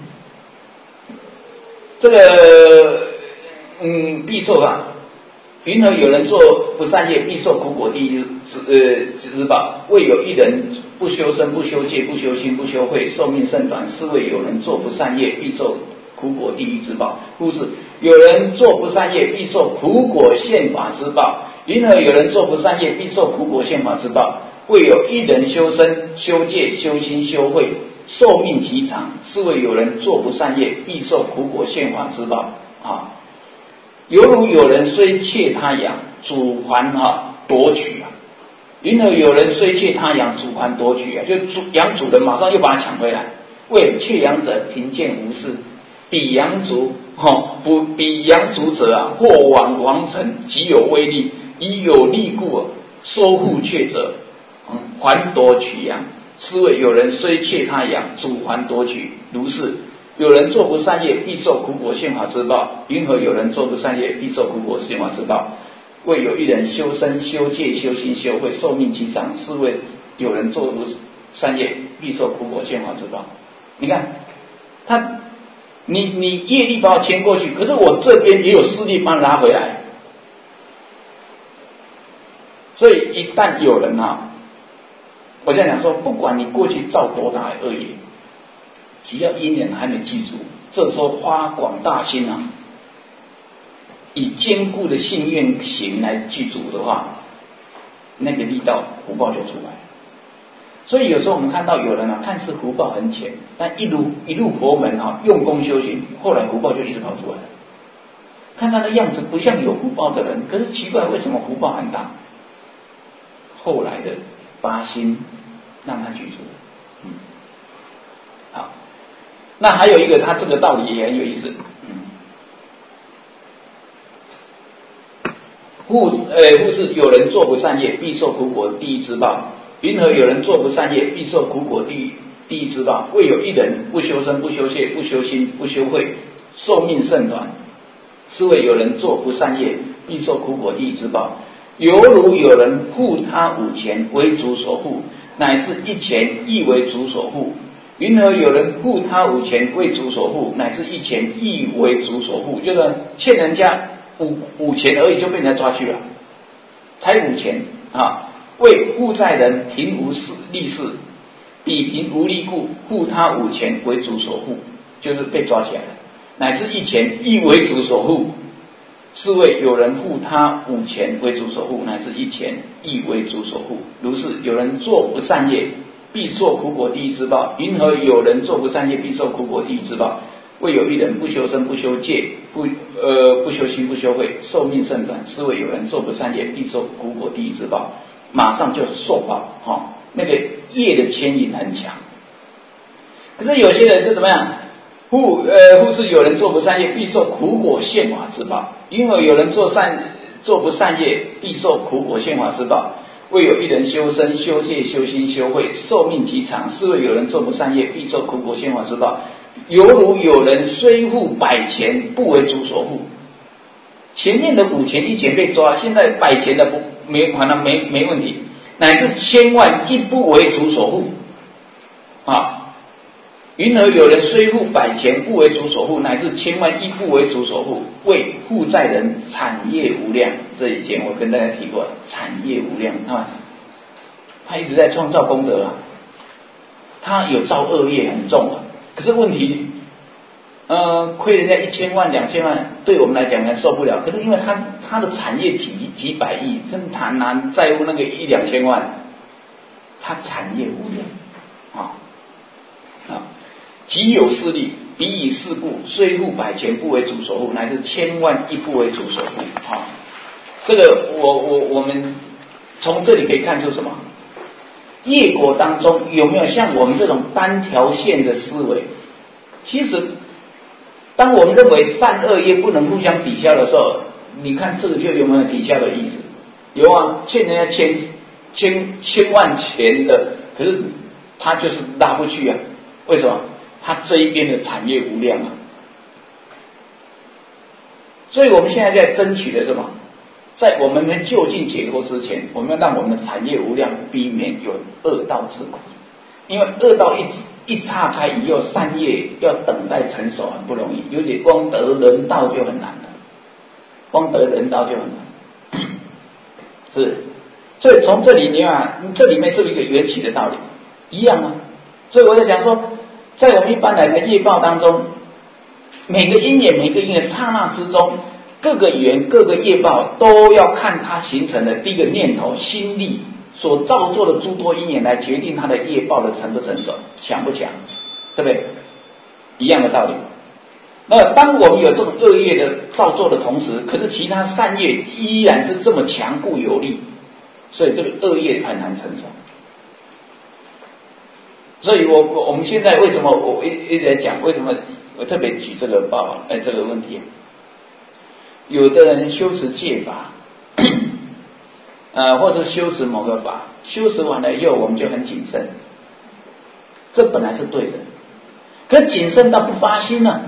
这个嗯必受法，云何有人做不善业，必受苦果地狱之呃之报？未有一人不修身、不修戒、不修心、不修慧，寿命甚短，是谓有人做不善业，必受苦果地狱之报。故是有人做不善业，必受苦果宪法之报。云何有人做不善业，必受苦果宪法之报？未有一人修身、修戒、修心、修慧，寿命极长，是谓有人做不善业，必受苦果宪法之报。啊，犹如有人虽窃他羊，主还哈夺取啊。云何有人虽窃他羊，主还夺取啊？就主羊主人马上又把它抢回来。为窃羊者贫贱无事，比羊族哈不比羊族者啊，或往王城，极有威力，以有力故啊，收复窃者，嗯，还夺取羊。是谓有人虽窃他羊，主还夺取。如是，有人做不善业，必受苦果宪法之报。云何有人做不善业，必受苦果宪法之报？未有一人修身、修戒、修心、修慧，寿命极长，是谓有人做不善业，必受苦果宪法之报。你看，他，你你业力把我牵过去，可是我这边也有势力把你拉回来。所以一旦有人啊，我在讲说，不管你过去造多大的恶业，只要因缘还没记住，这时候发广大心啊，以坚固的信愿行来记住的话，那个力道福报就出来。所以有时候我们看到有人啊，看似福报很浅，但一路一路佛门啊，用功修行，后来福报就一直跑出来了。看他的样子不像有福报的人，可是奇怪，为什么福报很大？后来的发心让他记住。嗯，好，那还有一个，他这个道理也很有意思。嗯，复呃复是有人做不善业，必受苦果地狱之报。云何有人做不善业，必受苦果地狱地狱之报？未有一人不修身、不修戒、不修心、不修慧，寿命甚短，是谓有人做不善业，必受苦果地狱之报。犹如有人护他五钱为主所护，乃至一钱亦为主所护。云何有人护他五钱为主所护，乃至一钱亦为主所护？就是欠人家五五钱而已就被人家抓去了，才五钱啊！为护债人贫无事利事，彼贫无利故，护他五钱为主所护，就是被抓起来了。乃至一钱亦为主所护，是谓有人护他五钱为主所护，乃至一钱亦为主所护。如是，有人做不善业，必受苦果地狱之报。云何有人做不善业，必受苦果地狱之报？未有一人不修身、不修戒、不呃不修心、不修慧，寿命甚短，是谓有人做不善业，必受苦果地狱之报。马上就受报，哈、哦，那个业的牵引很强。可是有些人是怎么样？忽呃忽是有人做不善业，必受苦果宪法之报。因为有人做善做不善业，必受苦果宪法之报。未有一人修身、修戒、修心、修慧，寿命极长，是谓有人做不善业，必受苦果宪法之报。犹如有人虽护百钱，不为主所护。前面的五钱一钱被抓，现在百钱的不没还了没没问题，乃至千万亦不为主所护啊！云何有人虽护百钱，不为主所护，乃至千万亦不为主所护？为护债人产业无量。这以前我跟大家提过，产业无量啊，他一直在创造功德啊，他有造恶业很重啊，可是问题。呃，亏人家一千万、两千万，对我们来讲还受不了。可是因为他他的产业几几百亿，真谈难在乎那个一两千万，他产业无量啊啊，极有势力，彼以事故，虽护百钱，不为主所护，乃至千万亦不为主所护啊。这个我我我们从这里可以看出什么？业果当中有没有像我们这种单条线的思维？其实。当我们认为善恶业不能互相抵消的时候，你看这个就有没有抵消的意思？有啊，欠人家千千千万钱的，可是他就是拉不去啊， 为什么？他这一边的产业无量啊。所以我们现在在争取的是什么？在我们没就近解脱之前，我们要让我们的产业无量，避免有恶道之苦。因为恶道一一岔开以后，善业要等待成熟很不容易，尤其光得人道就很难了，光得人道就很难。是，所以从这里你看，这里面是不是一个缘起的道理？一样啊。所以我在讲说，在我们一般来在业报当中，每个因缘每个因缘刹那之中，各个缘各个业报都要看它形成的第一个念头心力所造作的诸多因缘来决定它的业报的成不成熟，强不强，对不对？一样的道理。那当我们有这种恶业的造作的同时，可是其他善业依然是这么强固有力，所以这个恶业很难成熟。所以我我们现在为什么我一一直在讲，为什么我特别举这个报哎这个问题？有的人修持戒法，呃，或者修持某个法，修持完了以后我们就很谨慎，这本来是对的，可谨慎到不发心了，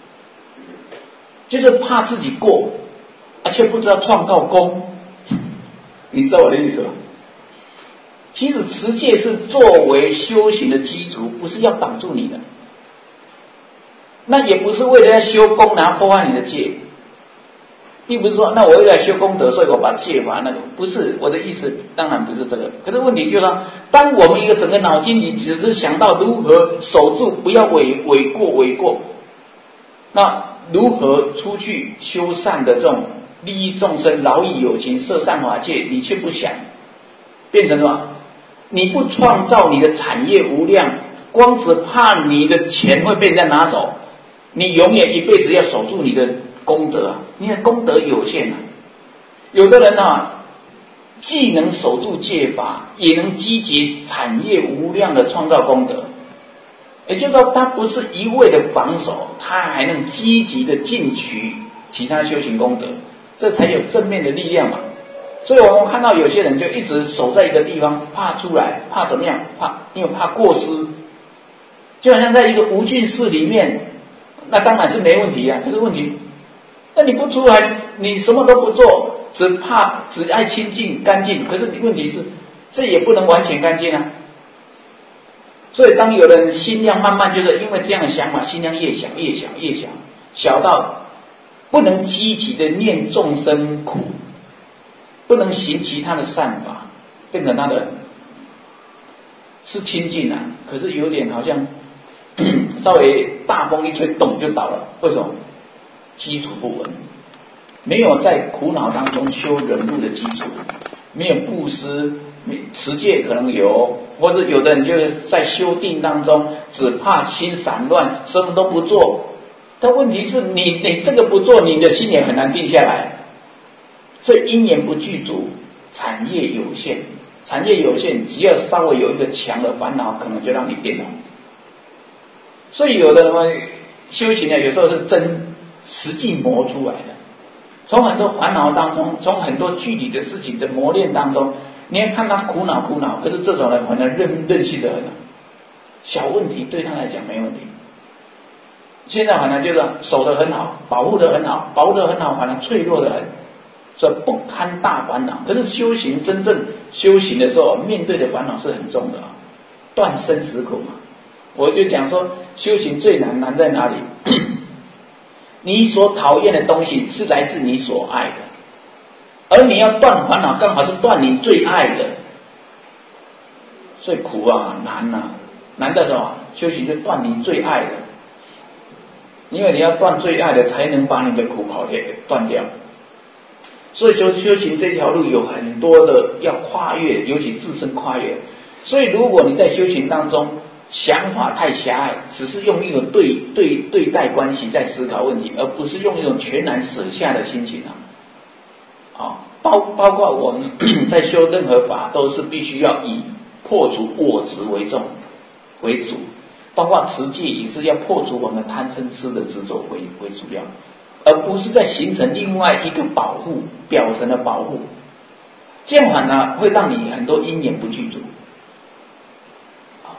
就是怕自己过，而且不知道创造功，你知道我的意思吧？其实持戒是作为修行的基础，不是要绑住你的，那也不是为了要修功然后破坏你的戒，并不是说那我为了修功德所以我把戒法那个，不是我的意思，当然不是这个。可是问题就是说，当我们一个整个脑筋里只是想到如何守住不要违违过违过，那如何出去修善的这种利益众生劳益有情摄善法界，你却不想，变成什么？你不创造你的产业无量，光只怕你的钱会被人家拿走，你永远一辈子要守住你的功德啊！你的功德有限啊。有的人啊，既能守住戒法，也能积极产业无量的创造功德。也就是说，他不是一味的防守，他还能积极的进取其他修行功德，这才有正面的力量嘛。所以我们看到有些人就一直守在一个地方，怕出来，怕怎么样？怕因为怕过失，就好像在一个无菌室里面，那当然是没问题啊。可是问题，那你不出来，你什么都不做，只怕只爱清净干净。可是问题是，这也不能完全干净啊。所以当有人心量慢慢就是因为这样的想法，心量越小越小越小，小到不能积极的念众生苦，不能行其他的善法，变成他的是清净啊，可是有点好像稍微大风一吹动就倒了。为什么？基础不稳，没有在苦恼当中修忍辱的基础，没有布施，持戒可能有，或者有的人就是在修定当中只怕心散乱，什么都不做。但问题是你你这个不做，你的心也很难定下来。所以因缘不具足，产业有限，产业有限，只要稍微有一个强的烦恼，可能就让你变了。所以有的人修行呢，有时候是真实际磨出来的。从很多烦恼当中，从很多具体的事情的磨练当中，你会看他苦恼苦恼，可是这种人反正任任性的很，小问题对他来讲没问题。现在反正就是守得很好，保护得很好，保护得很好，反正脆弱得很。所以不堪大烦恼，可是修行真正修行的时候，面对的烦恼是很重的啊，断生死苦嘛。我就讲说，修行最难难在哪里？你所讨厌的东西是来自你所爱的，而你要断烦恼，刚好是断你最爱的，所以苦啊难啊，难在什么？修行就断你最爱的，因为你要断最爱的，才能把你的苦跑掉断掉。所以说修行这条路有很多的要跨越，尤其自身跨越。所以如果你在修行当中想法太狭隘，只是用一种对对对待关系在思考问题，而不是用一种全然舍下的心情啊，啊，包包括我们在修任何法，都是必须要以破除我执为重为主，包括持戒也是要破除我们贪嗔痴的执着为为主要。而不是在形成另外一个保护，表层的保护，这样反而会让你很多因缘不具足。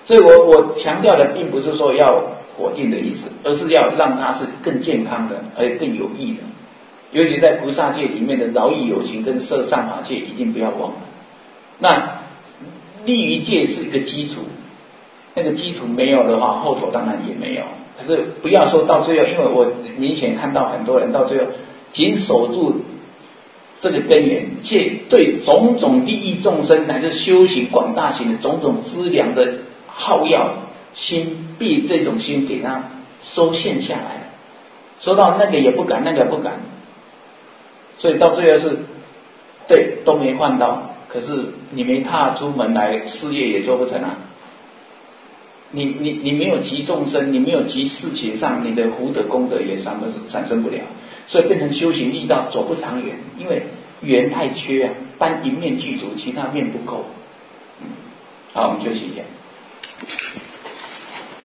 所以我我强调的并不是说要否定的意思，而是要让它是更健康的，而且更有益的。尤其在菩萨界里面的饶益有情跟摄善法界，一定不要忘了。那利于戒是一个基础，那个基础没有的话，后头当然也没有。可是不要说到最后，因为我明显看到很多人到最后仅守住这个根源，且对种种利益众生乃至修行广大行的种种资粮的好要心，被这种心给他收陷下来了，说到那个也不敢，那个也不敢，所以到最后是对都没换到，可是你没踏出门来，事业也做不成啊。你你你没有集众生，你没有集事情上，你的福德功德也产生产生不了，所以变成修行力道走不长远，因为缘太缺啊，单一面具足，其他面不够。嗯，好，我们休息一下。